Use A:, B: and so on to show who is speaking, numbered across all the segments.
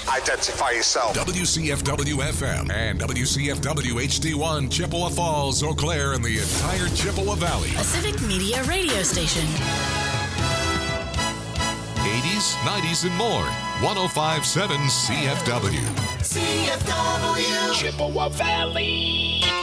A: Identify yourself.
B: WCFW-FM and WCFW-HD1, Chippewa Falls, Eau Claire, and the entire Chippewa Valley.
C: A civic media radio station.
B: 80s, 90s, and more. 105.7 CFW.
D: CFW. Chippewa Valley.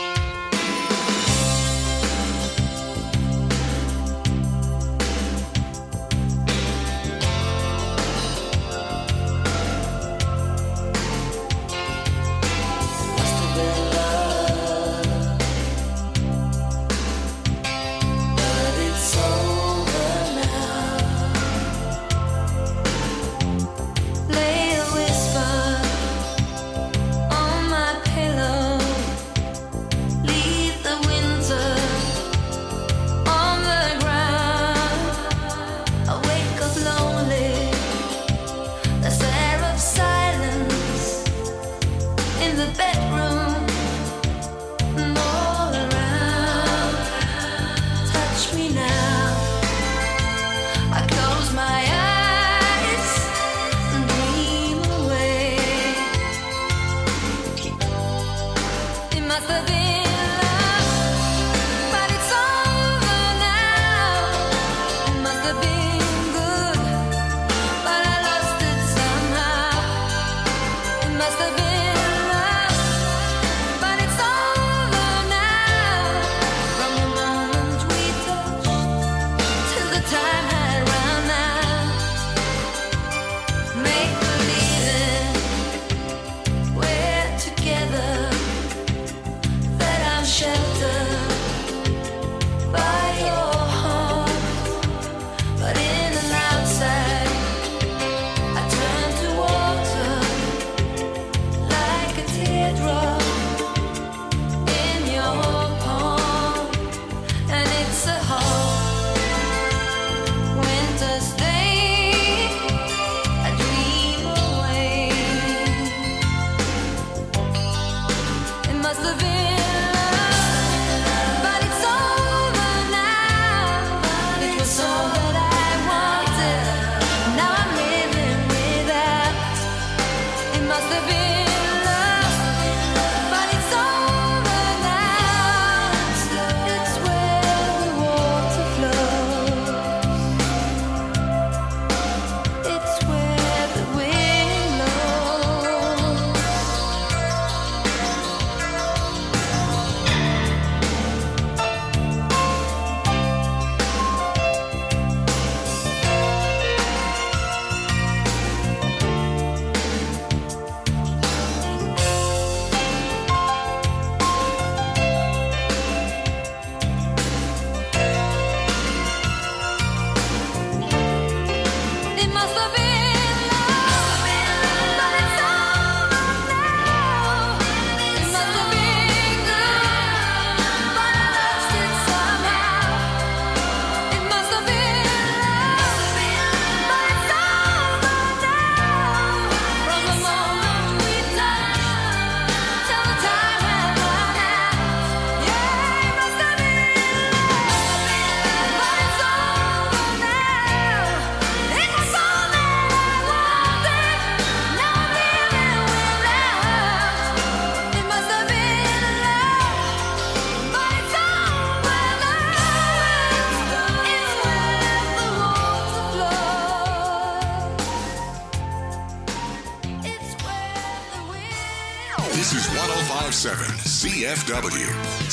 B: This is 105.7 CFW.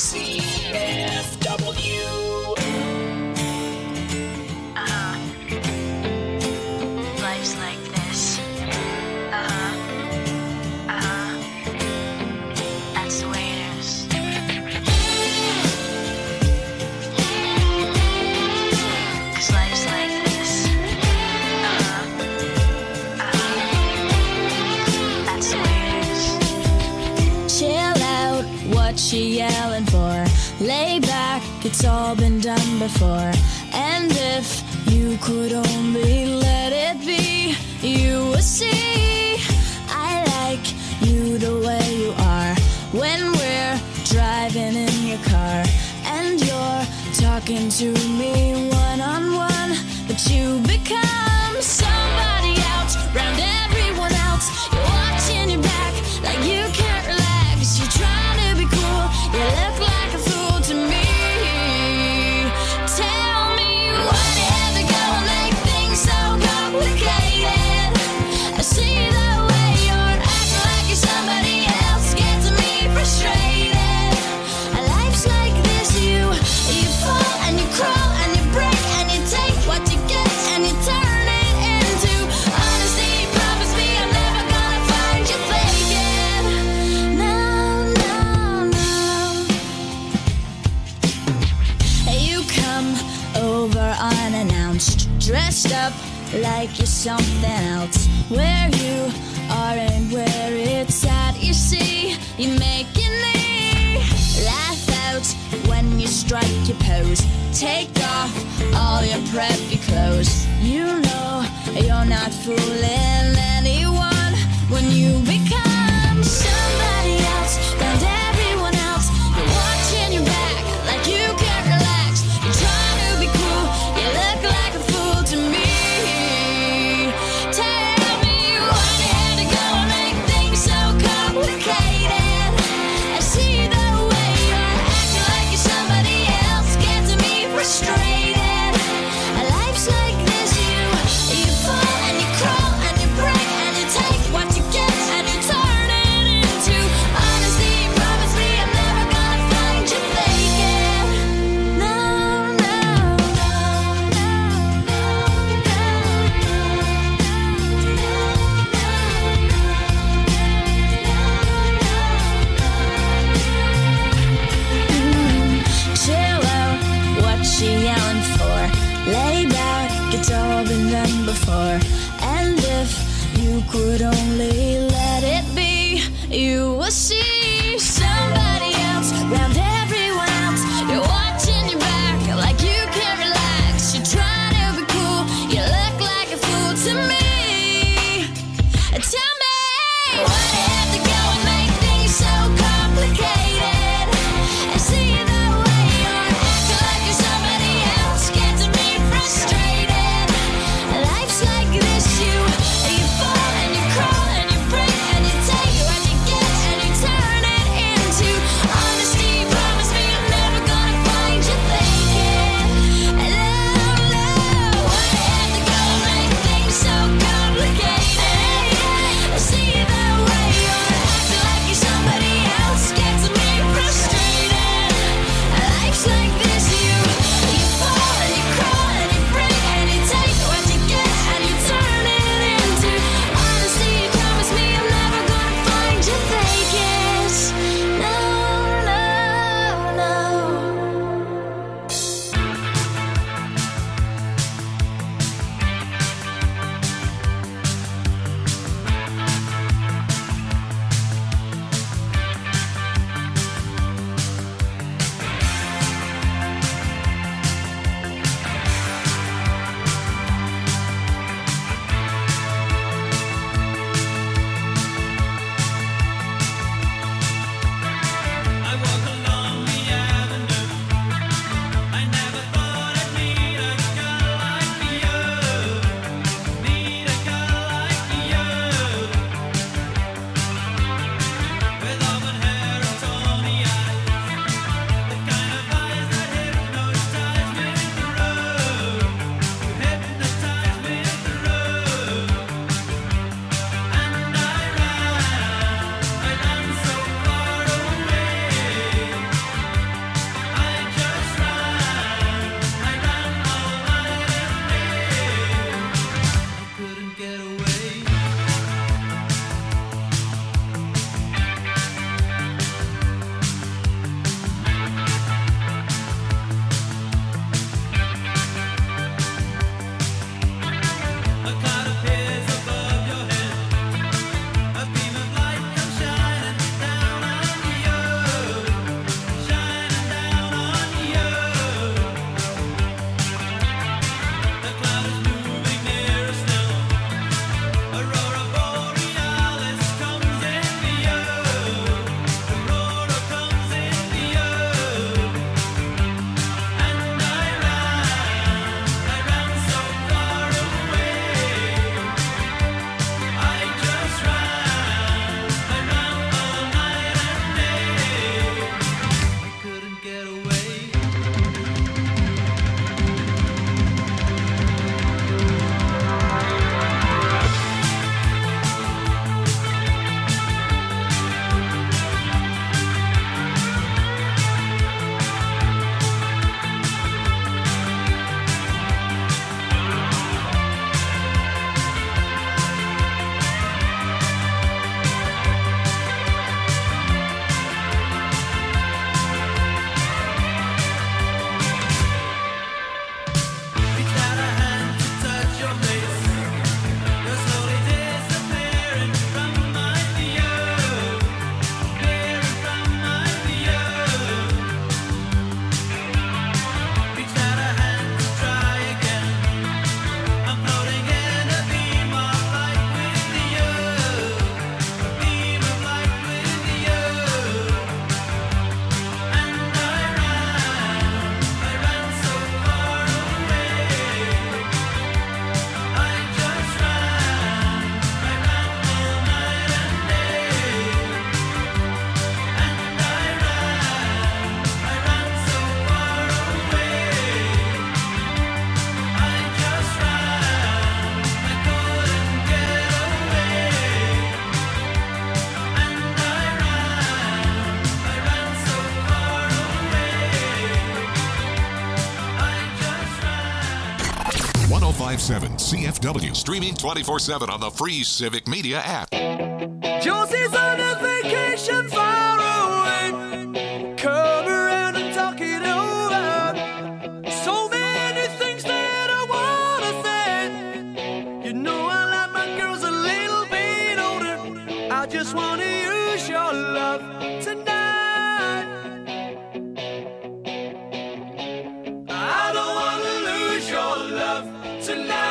D: CFW.
C: Life's like this. That's the way it is. 'Cause life's like this. That's the way it is.
E: Chill out, what you yelling for? Lay back, it's all been done before. And if you could only let it be, you would see I like you the way you are. When we're driving in your car and you're talking to me one-on-one, but you become somebody else, round everyone else. You want like you're something else. Where you are and where it's at, you see, you're making me laugh out when you strike your pose. Take off all your preppy clothes. You know you're not fooling anyone when you become somebody else. Found everyone else. You're watching your back like you can't relax. You're trying to be cool. You look like a fool to me. Tell me why you had to go and make things so complicated. I see the way you're acting like you're somebody else, getting me frustrated. Life's like this, you fall and you crawl and you break and you take what you get and you turn it into honesty. Promise me I'm never gonna find you faking. No, no, chill out, what you yelling for? Lay back, it's all been done before. And if you could only let it be, you will see somebody else round everyone else. You're watching your back like you can't relax. You're trying to be cool, you look like a fool to me. Tell me why you have to go and make things so complicated. I see the way you're acting like you're somebody else, getting me frustrated. Life's like this, you fall and you crawl and you break and you take what you get and you turn
B: 1057 CFW. Streaming 24/7 on the free Civic Media app.
A: Josie's on a vacation far away. Come around and talk it over. So many things that I wanna say. You know I like my girls a little bit older. I just wanna use your love tonight. I don't wanna lose your love tonight.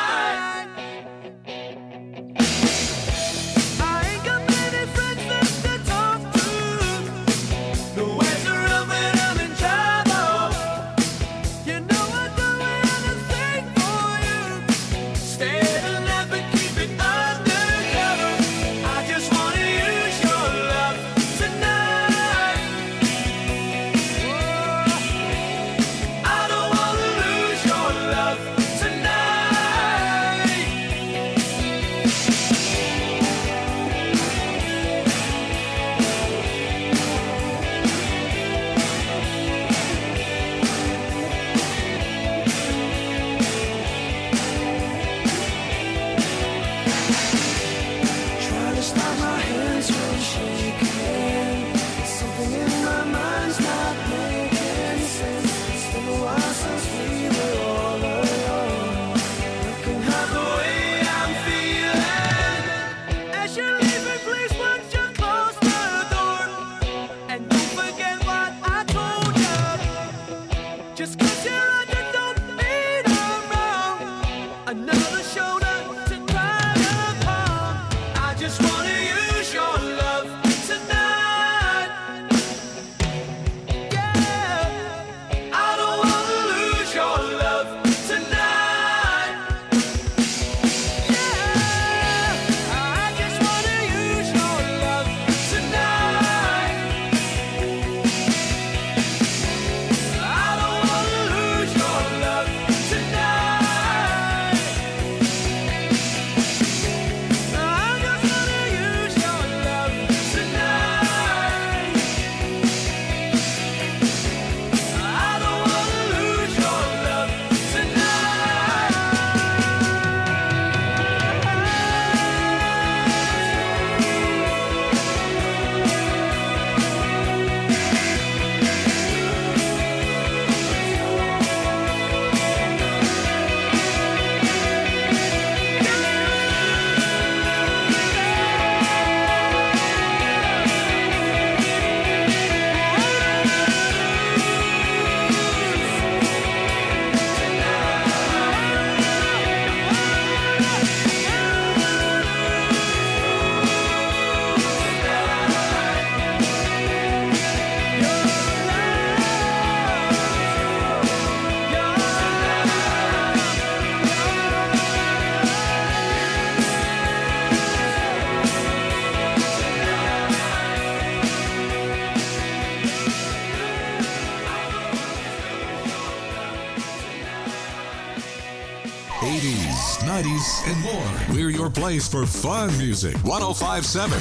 B: And more. We're your place for fun music. 1057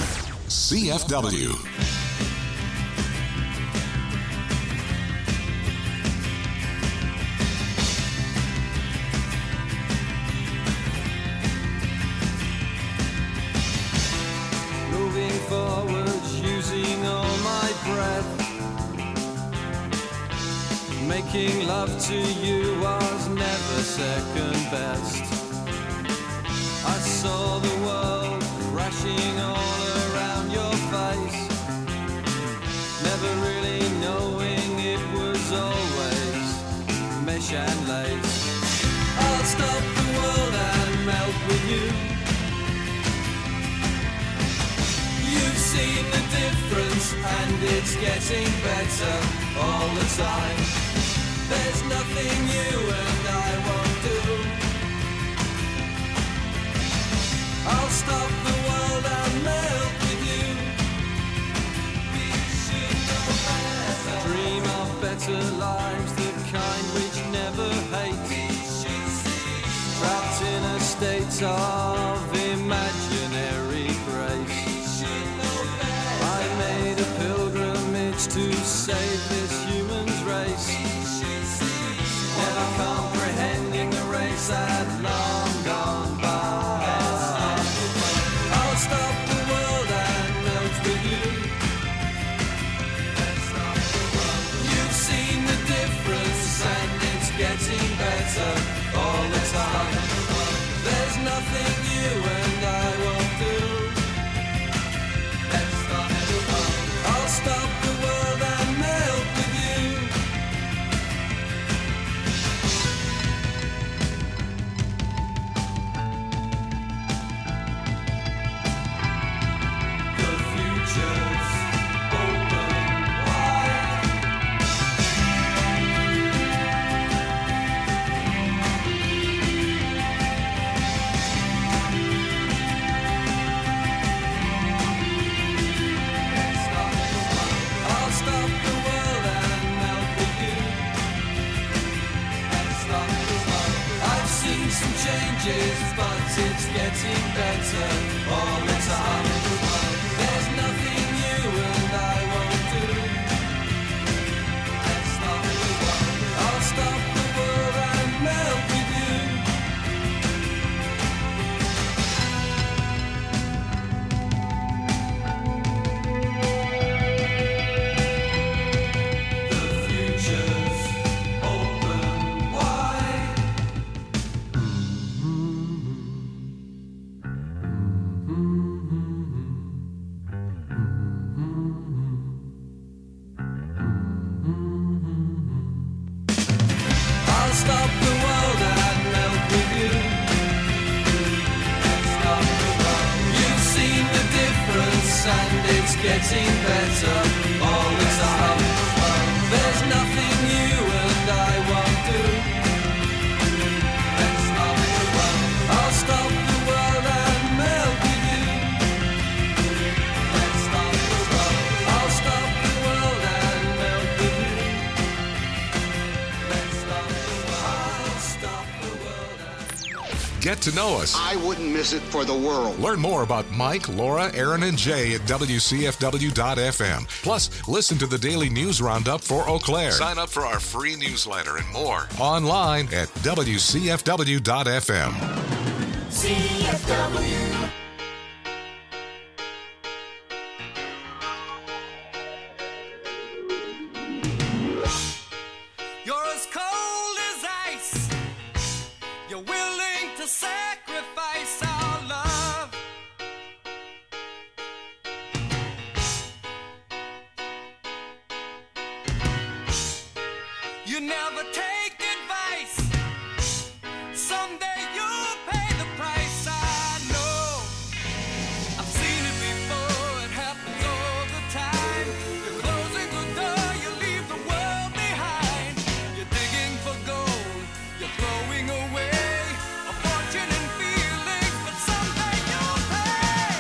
B: CFW.
A: Moving forward, using all my breath. Making love to you was never second best. I saw the world crashing all around your face, never really knowing it was always mesh and lace. I'll stop the world and melt with you. You've seen the difference and it's getting better all the time. There's nothing you and I won't do. I'll stop the world and melt with you. We should know better. Dream of better lives, the kind which never hate. Trapped in a state of imaginary grace. I made a pilgrimage to save this human's race. Never comprehending the race at large. getting better all the time. There's nothing you and I won't do. Let's stop the world. I'll stop the world and melt with you. The future's open wide. I'll stop the world and melt with you. Let's stop the world. You've seen the difference and it's getting better all the time. There's nothing you and I won't do. Let's stop the world. I'll stop the world and melt with you. Let's stop the world. I'll stop the world and melt with you. Let's stop the world. I'll stop the world and
B: Get to know us.
F: I wouldn't miss it for the world.
B: Learn more about Mike, Laura, Aaron, and Jay at WCFW.FM. Plus, listen to the daily news roundup for Eau Claire. Sign up for our free newsletter and more online at WCFW.FM.
D: CFW.
A: You're as cold as ice. You're willing to sacrifice our love. You never take advice. Someday you'll pay the price. I know. I've seen it before. It happens all the time. You're closing the door. You leave the world behind. You're digging for gold. You're throwing away a fortune and feelings, but someday you'll pay.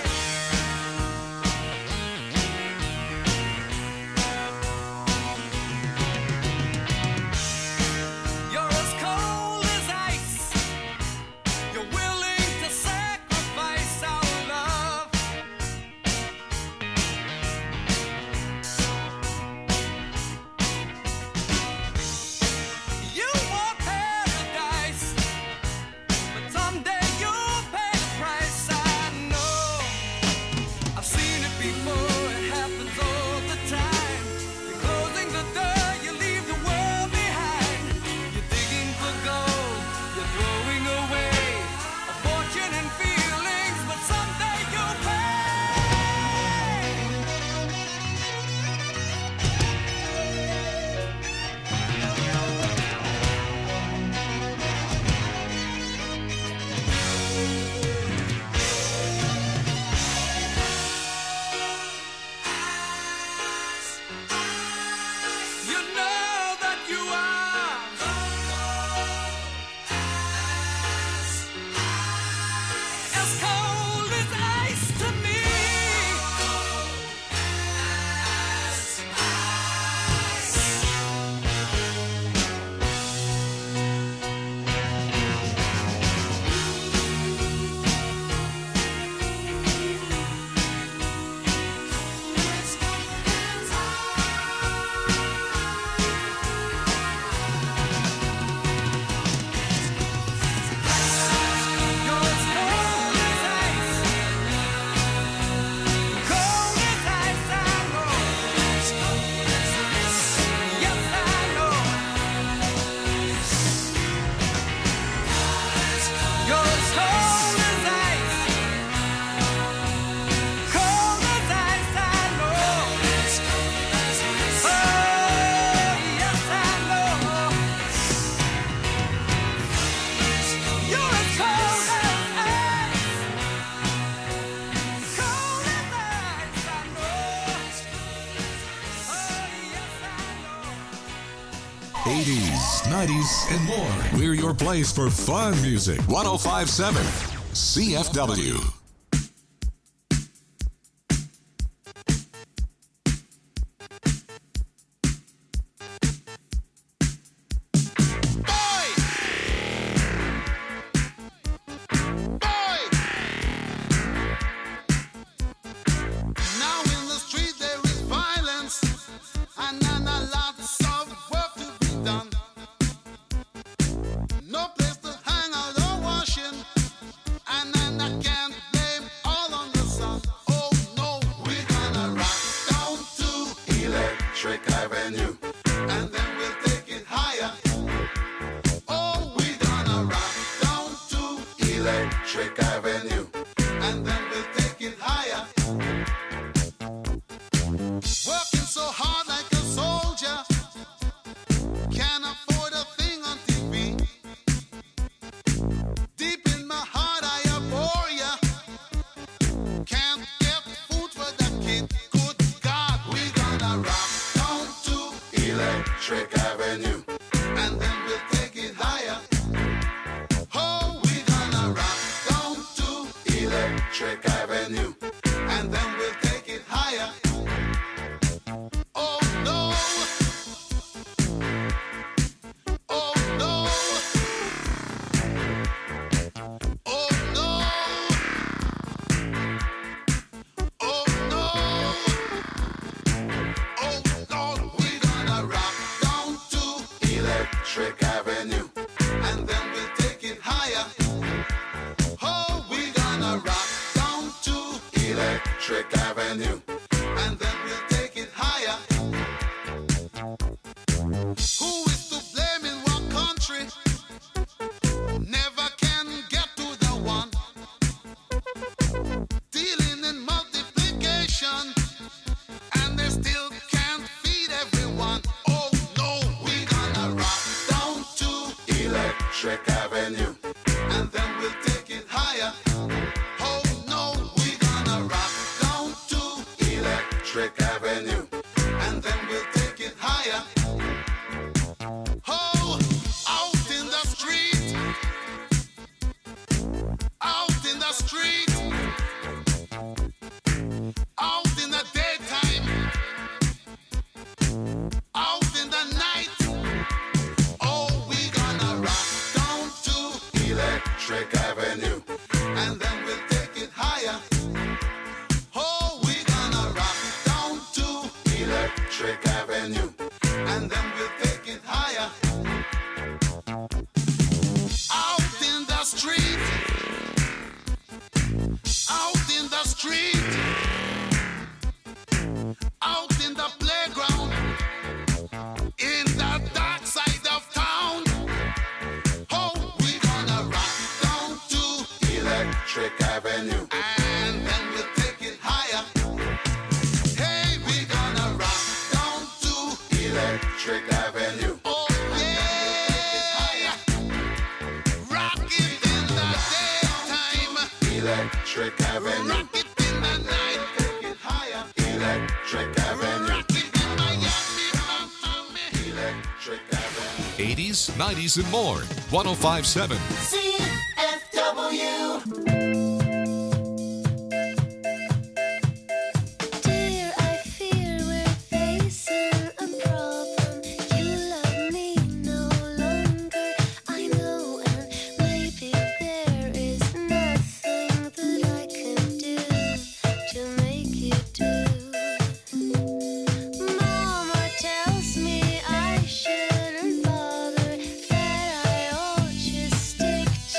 A: You're as cold as ice. You're willing to sacrifice our love. You want paradise, but someday you'll pay the price. I know. I've seen it before. It happens all the time. You're closing the door. You leave the world behind. You're digging for gold. You're throwing away a fortune and feelings, but someday you'll pay. You know that you are as cold as ice to me. You're as cold as ice. Cold as ice, I know. Yes, I know. You're as cold as ice. Cold as ice, I know. Oh, yes, I know. You're as cold as ice. Cold as ice, I know. Oh, yes, I know.
B: 80s, 90s, and more. We're your place for fun music. 1057 CFW.
F: Boy!
G: Electric Avenue, and then we'll take it higher. Oh, we're gonna rock down to Electric Avenue, and then we'll take it higher. Working so hard like a soldier, can't afford a thing on TV. Deep in my heart I abhor ya. Can't get food for the kid. Good God, we're gonna rock down to Electric Avenue, and then we'll take it higher. Oh, we're gonna rock down to Electric Avenue, and then we'll take it higher. Oh no. Oh no. Oh no. Oh no. Oh Lord, we're gonna rock down to Electric Avenue, and then we'll take it higher. Oh, we're gonna rock down to Electric Avenue, and then we'll take it higher. Who is to blame in what country? Never can get to the one. Dealing in multiplication, and they still can't feed everyone. Oh no, we're gonna rock down to Electric Avenue, and then we'll take it higher. Oh no, we're gonna rock down to Electric Avenue, and then we'll take it higher. Oh, out in the street, out in the street, out in the daytime, out in the night. Oh, we're gonna rock down to Electric Avenue, and then we'll take it higher. Oh, we're gonna rock down to Electric Avenue, and then we'll take it higher. Out in the street, out in the street, out in the playground, in the dark side of town. Oh, we're gonna rock down to Electric Avenue, and then we'll take it higher. Hey, we're gonna rock down to Electric Avenue. Oh yeah, rock it in the daytime, Electric Avenue. Rock it in the night, take it higher, Electric Avenue. Rock it in Miami, Electric Avenue.
B: 80s, 90s, and more. 1057.
D: CFW.
E: Dear, I fear we're facing a problem. You love me no longer, I know, and maybe there is nothing that I can do to make you do. Mama tells me I shouldn't bother, that I ought just stick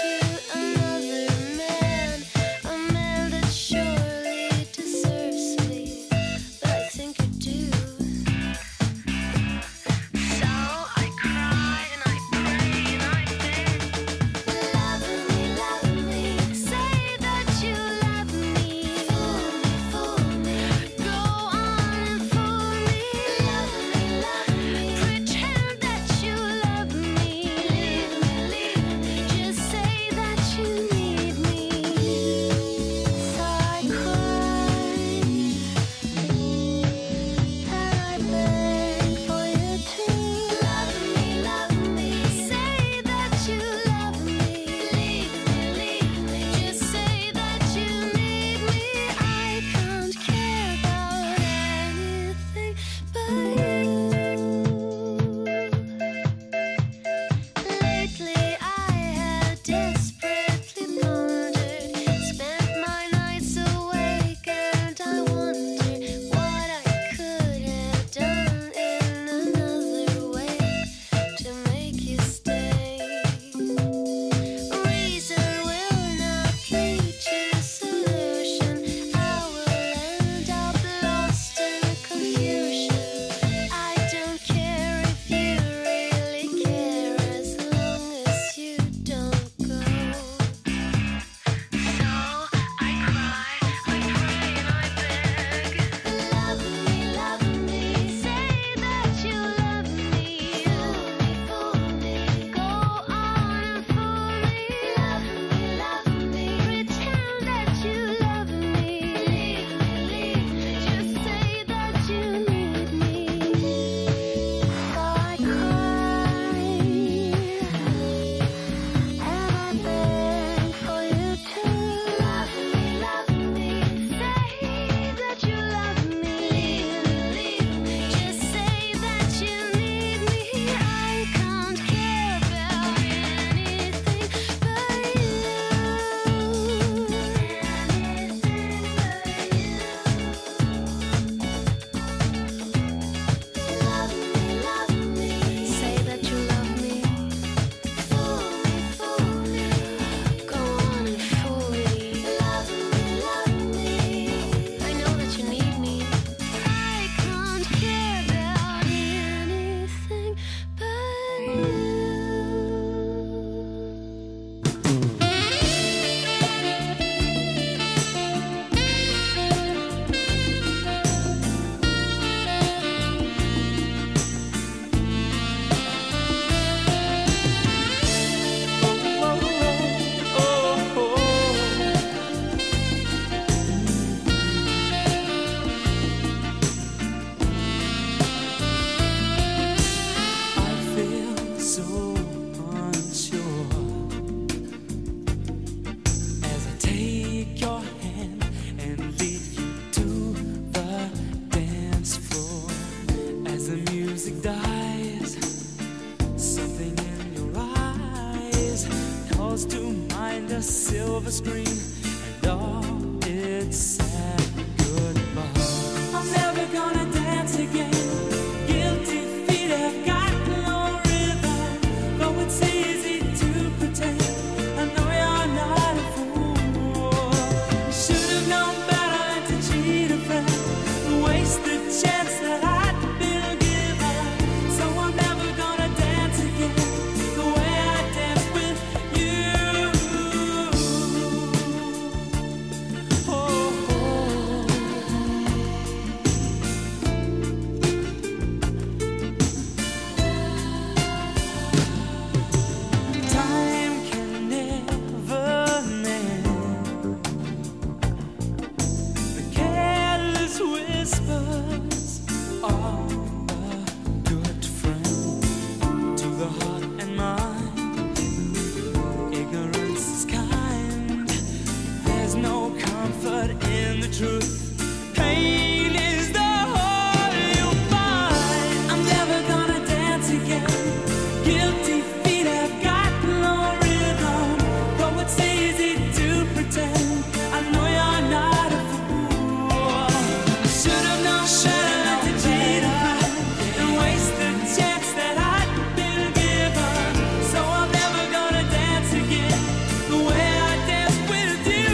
A: whispers of a good friend to the heart and mind. Ignorance is kind. There's no comfort in the truth. Pain is the whole you'll find. I'm never gonna dance again. Guilty feet have got no rhythm. Though it's easy to pretend, I know you're not a fool. I should have known better to cheat a friend and waste the chance that I'd been given. So I'm never gonna dance again the way I danced with you.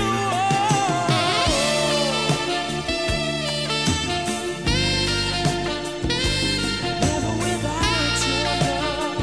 A: Never without your love.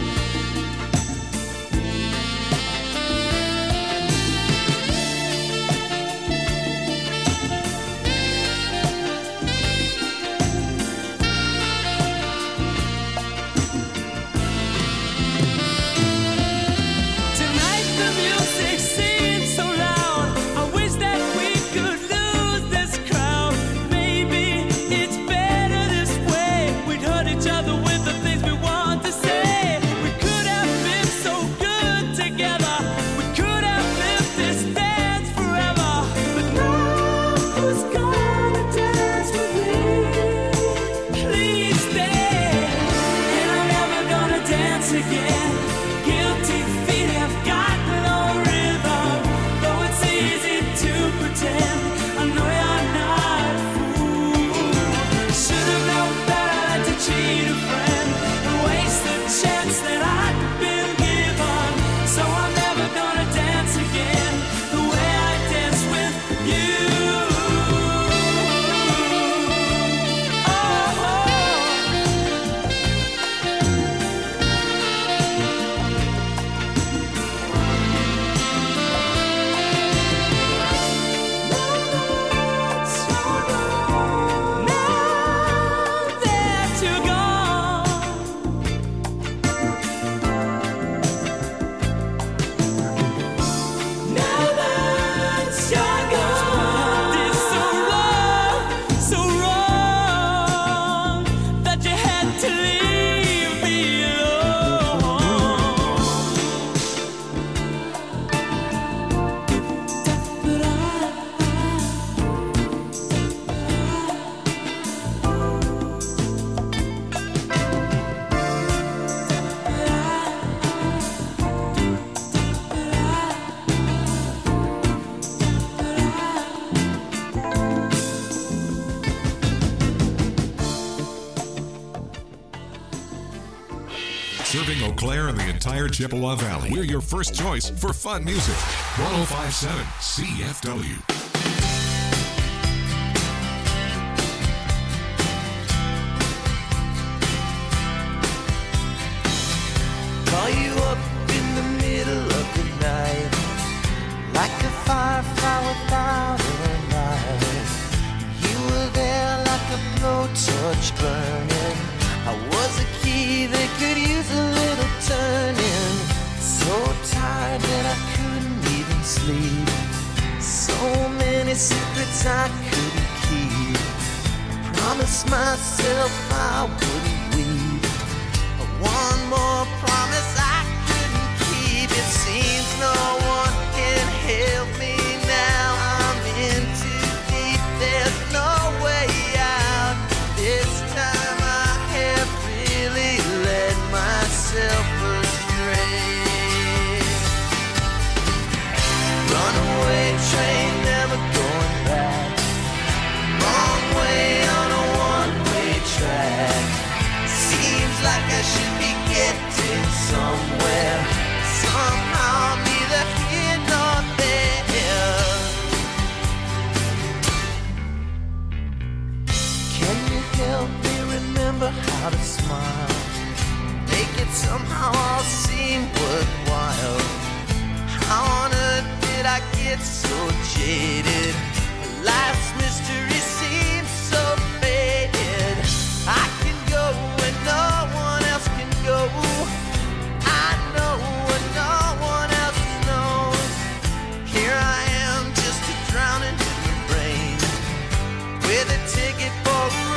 A: Tonight the music seems so loud. I wish that we could lose this crowd. Maybe it's better this way. We'd hurt each other with the things we want to say. We could have been so good together. We could have lived this dance forever. But now who's gonna dance with me? Please stay. And I'm never gonna dance again. Guilty feet have got no rhythm. Though it's easy to pretend, I know you're not a fool. Should have known better to cheat a friend and waste the chance that I'd been given. So I'm never gonna dance again the way I danced with you. Now that you're gone, now that you're gone, it's so wrong that you had to leave me
B: Serving Eau Claire and the entire Chippewa Valley. We're your first choice for fun music. 1057 CFW.
H: Call you up in the middle of the night, like a firefly without a light. You were there like a blowtorch burning. I was a key that could use a little turning. So tired that I couldn't even sleep. So many secrets I couldn't keep. Promised myself I wouldn't weep. One more promise I couldn't keep. It seems no one can help me now. I'm in too deep. There's no way out. This time I have really led myself astray. Runaway train, never going back. Wrong way on a one-way track. Seems like I should be getting somewhere. Somehow neither here nor there. Can you help me remember how to smile? Make it somehow all seem worthwhile. How on earth did I get so jaded? Life's mystery seems so faded. I can go when no one else can go. I know what no one else knows. Here I am, just a drowning in the rain, with a ticket for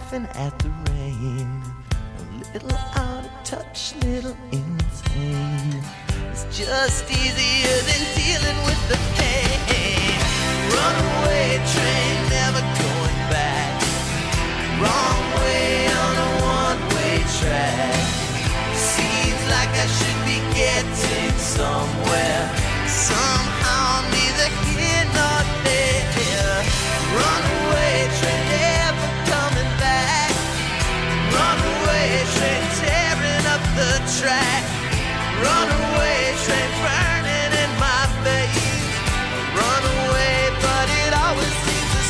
H: laughing at the rain. A little out of touch, little insane. It's just easier than dealing with the pain. Runaway train, never going back. Wrong way on a one-way track. Seems like I should be getting somewhere. Somehow I'm neither here nor there. Runaway train, never coming back. Runaway train, tearing up the track. Runaway train, burning in my face. Runaway, but it always seems the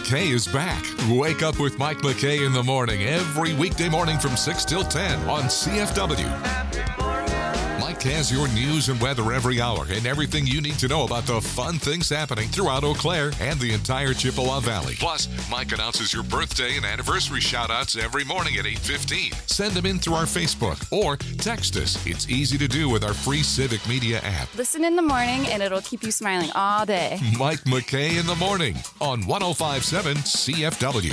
B: McKay is back. Wake up with Mike McKay in the morning every weekday morning from 6 till 10 on CFW. Mike has your news and weather every hour and everything you need to know about the fun things happening throughout Eau Claire and the entire Chippewa Valley. Plus, Mike announces your birthday and anniversary shout-outs every morning at 8:15. Send them in through our Facebook or text us. It's easy to do with our free Civic Media app.
I: Listen in the morning and it'll keep you smiling all day.
B: Mike McKay in the morning on 105.7 CFW.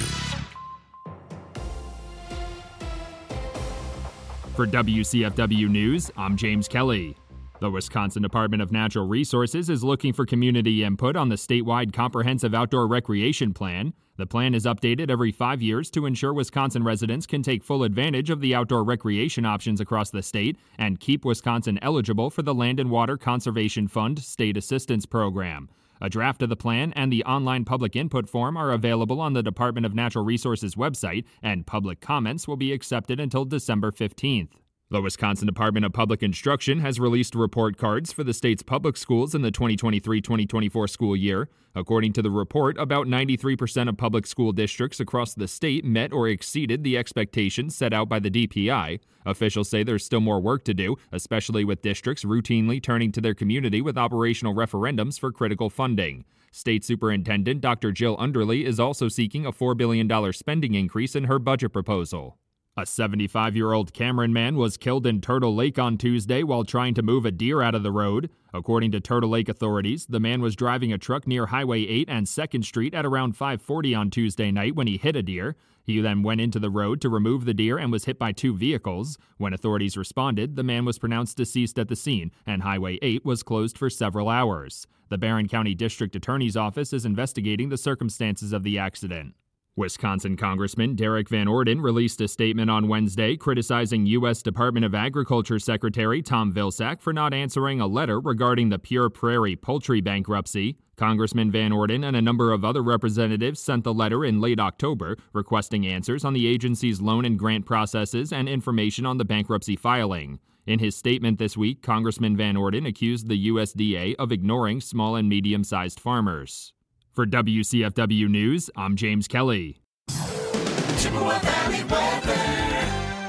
J: For WCFW News, I'm James Kelly. The Wisconsin Department of Natural Resources is looking for community input on the statewide Comprehensive Outdoor Recreation Plan. The plan is updated every 5 years to ensure Wisconsin residents can take full advantage of the outdoor recreation options across the state and keep Wisconsin eligible for the Land and Water Conservation Fund State Assistance Program. A draft of the plan and the online public input form are available on the Department of Natural Resources website, and public comments will be accepted until December 15th. The Wisconsin Department of Public Instruction has released report cards for the state's public schools in the 2023-2024 school year. According to the report, about 93% of public school districts across the state met or exceeded the expectations set out by the DPI. Officials say there's still more work to do, especially with districts routinely turning to their community with operational referendums for critical funding. State Superintendent Dr. Jill Underley is also seeking a $4 billion spending increase in her budget proposal. A 75-year-old Cameron man was killed in Turtle Lake on Tuesday while trying to move a deer out of the road. According to Turtle Lake authorities, the man was driving a truck near Highway 8 and 2nd Street at around 5:40 on Tuesday night when he hit a deer. He then went into the road to remove the deer and was hit by 2 vehicles. When authorities responded, the man was pronounced deceased at the scene, and Highway 8 was closed for several hours. The Barron County District Attorney's Office is investigating the circumstances of the accident. Wisconsin Congressman Derek Van Orden released a statement on Wednesday criticizing U.S. Department of Agriculture Secretary Tom Vilsack for not answering a letter regarding the Pure Prairie poultry bankruptcy. Congressman Van Orden and a number of other representatives sent the letter in late October, requesting answers on the agency's loan and grant processes and information on the bankruptcy filing. In his statement this week, Congressman Van Orden accused the USDA of ignoring small and medium-sized farmers. For WCFW News, I'm James Kelly.
D: Chippewa Valley weather.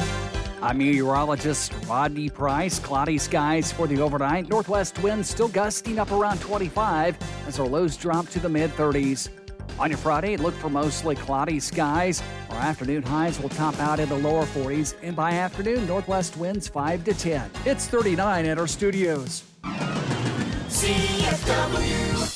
K: I'm meteorologist Rodney Price. Cloudy skies for the overnight. Northwest winds still gusting up around 25 as our lows drop to the mid-30s. On your Friday, look for mostly cloudy skies. Our afternoon highs will top out in the lower 40s, and by afternoon, northwest winds 5 to 10. It's 39 at our studios.
D: CFW.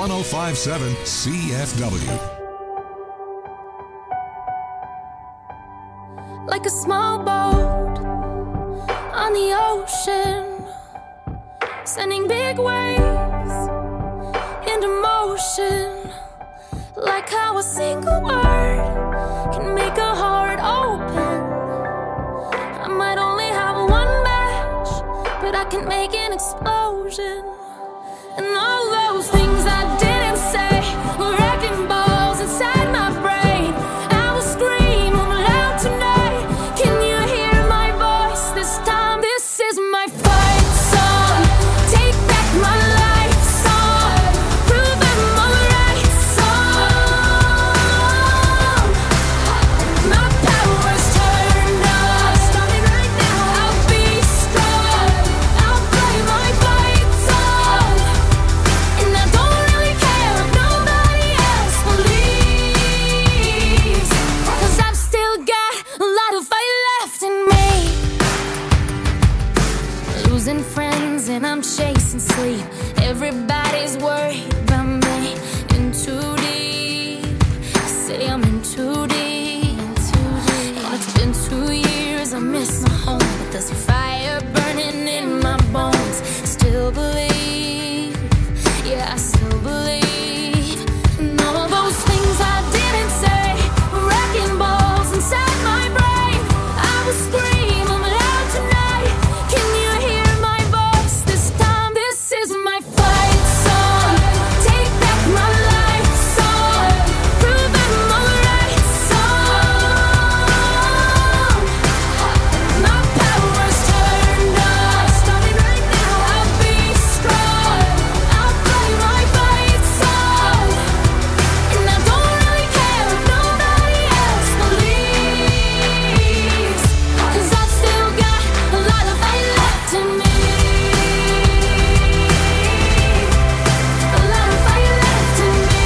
B: 1057 CFW.
E: Like a small boat on the ocean, sending big waves into motion. Like how a single word can make a heart open. I might only have one match, but I can make an explosion. And all those things I didn't say were wrecking balls inside my brain. I will scream loud tonight. Can you hear my voice this time? This is my fight song. Take back my life song. Prove I'm alright song. My power's turned on. Starting right now. I'll be strong. I'll play my fight song. And I don't really care if nobody else believes, 'cause I've still got a lot of fight left in me. Losing friends and I'm chasing sleep. Everybody's worried about me. In too deep. Say I'm in too deep. And it's been 2 years, I miss my home, but there's a fire burning in my bones. Still believe, yeah, I still believe. And all those things I didn't say were wrecking balls inside my brain. I will scream loud tonight. Can you hear my voice this time? This is my fight song. Take back my life song. Prove I'm alright song. My power's turned on. Starting right now. I'll be strong. I'll play my fight song. And I don't really care if nobody else believes, 'cause I've still got a lot of fight left in me. A lot of fight left in me.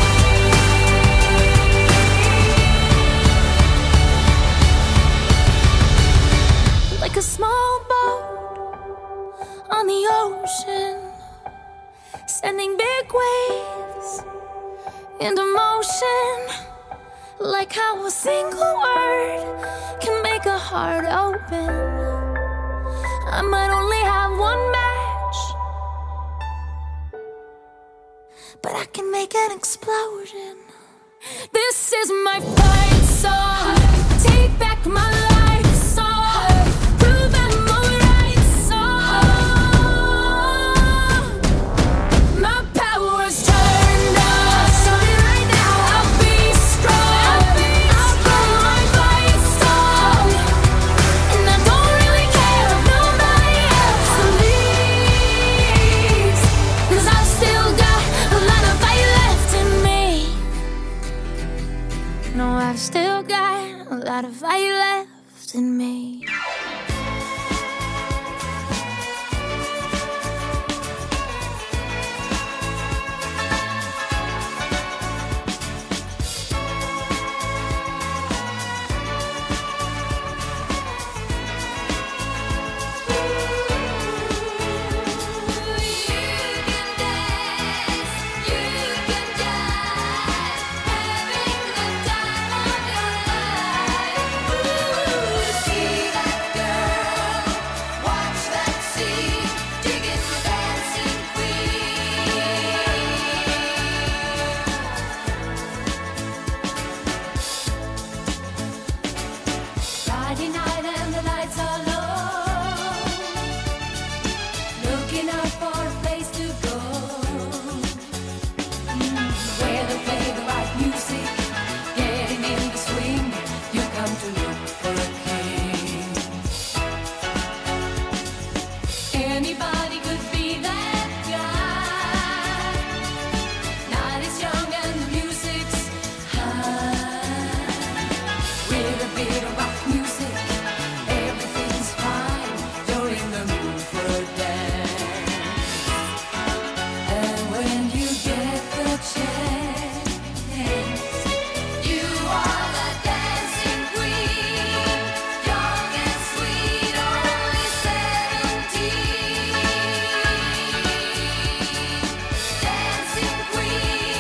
E: Like a small boat on the ocean, sending big waves into motion. Like how a single word can make a heart open. I might only have one match, but I can make an explosion. This is my fight song. Take back my life song. Prove I'm alright song. My power's turned on. Starting right now. I'll be strong. I'll play my fight song. And I don't really care if nobody else believes, 'cause I've still got a lot of fight left in me. No, I've still got a lot of fight left in me. Friday night and the lights are low, looking out for a place to go, where they play the right music, getting in the swing. You come to look for a king. Anybody could be that guy. Night is young and the music's high. With a bit of rock music, everything's fine. You're in the mood for a dance. And when you get the chance, you are the dancing queen. Young and sweet, only 17. Dancing queen.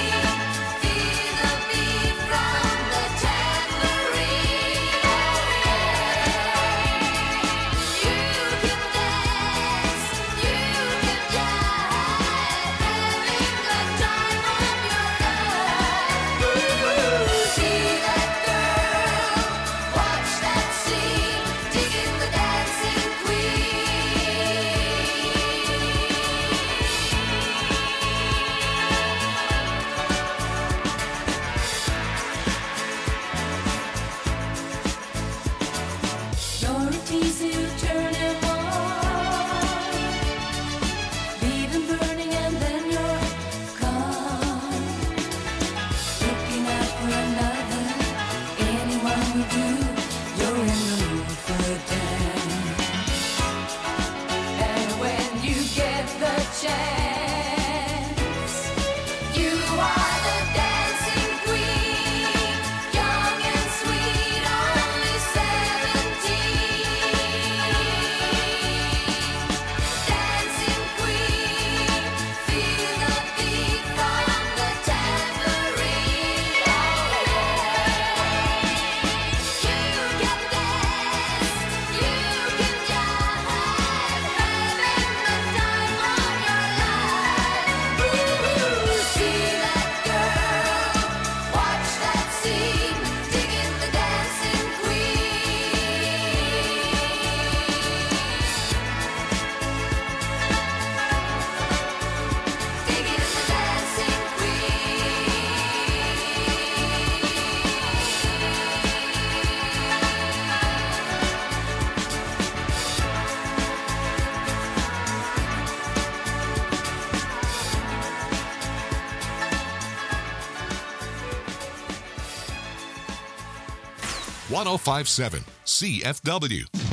B: 1057 CFW.